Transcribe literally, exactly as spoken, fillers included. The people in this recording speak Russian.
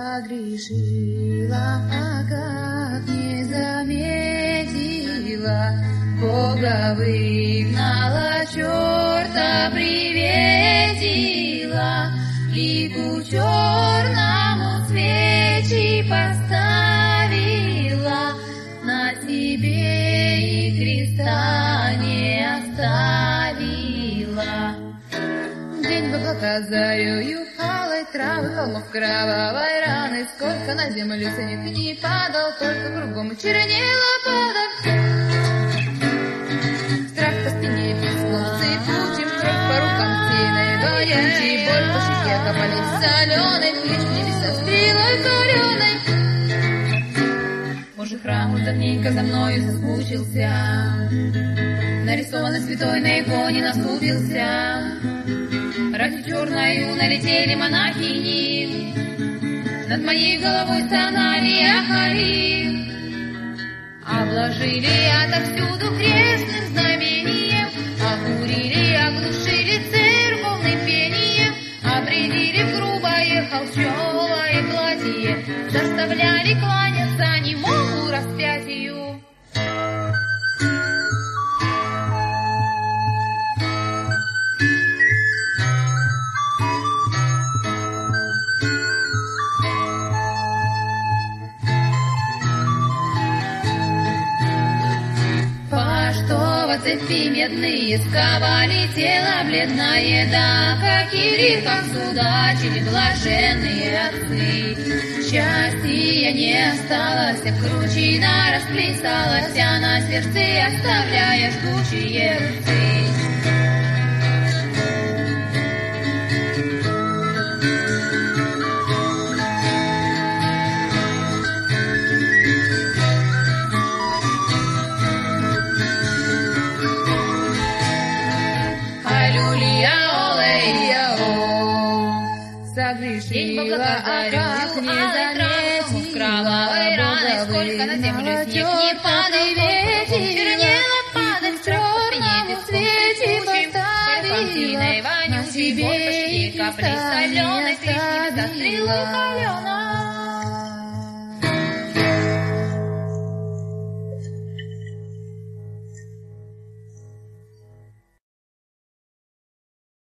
согрешила, а как не заметила, Бога выгнала, черта приветила, лику черному свечи поставила, на себе и креста не оставила. День в облака зарею алой травы, холмов кровавой раны, сколько на землю снег не падал, только кругом чернела подо всем. Страх по спине писком сыпучим, кровь по рукам сильной горячей, боль по щеке копали соленой, плечи в небеса стрелой зеленой. Божий храм уж давненько за мною соскучился, нарисованный святой на иконе наступился. Ради черною налетели монахини, над моей головой стонали ахали, обложили отовсюду крестным знамением, окурили, оглушили церковным пением, обредили в грубое холщовое платье, заставляли кланяться немому распятию. Цепи медные сковали тело бледное, да как кириком судачили блаженные отцы. Счастья не осталось, кручина расплясалась, а на сердце оставляя жгучие рубцы. День в облаках зарею, алой травы, кровавой раны, сколько на землю снег не падал, чернела падать, страх по спине песком поставила, на себе и капли соленой, ты с небеса стрелой калена.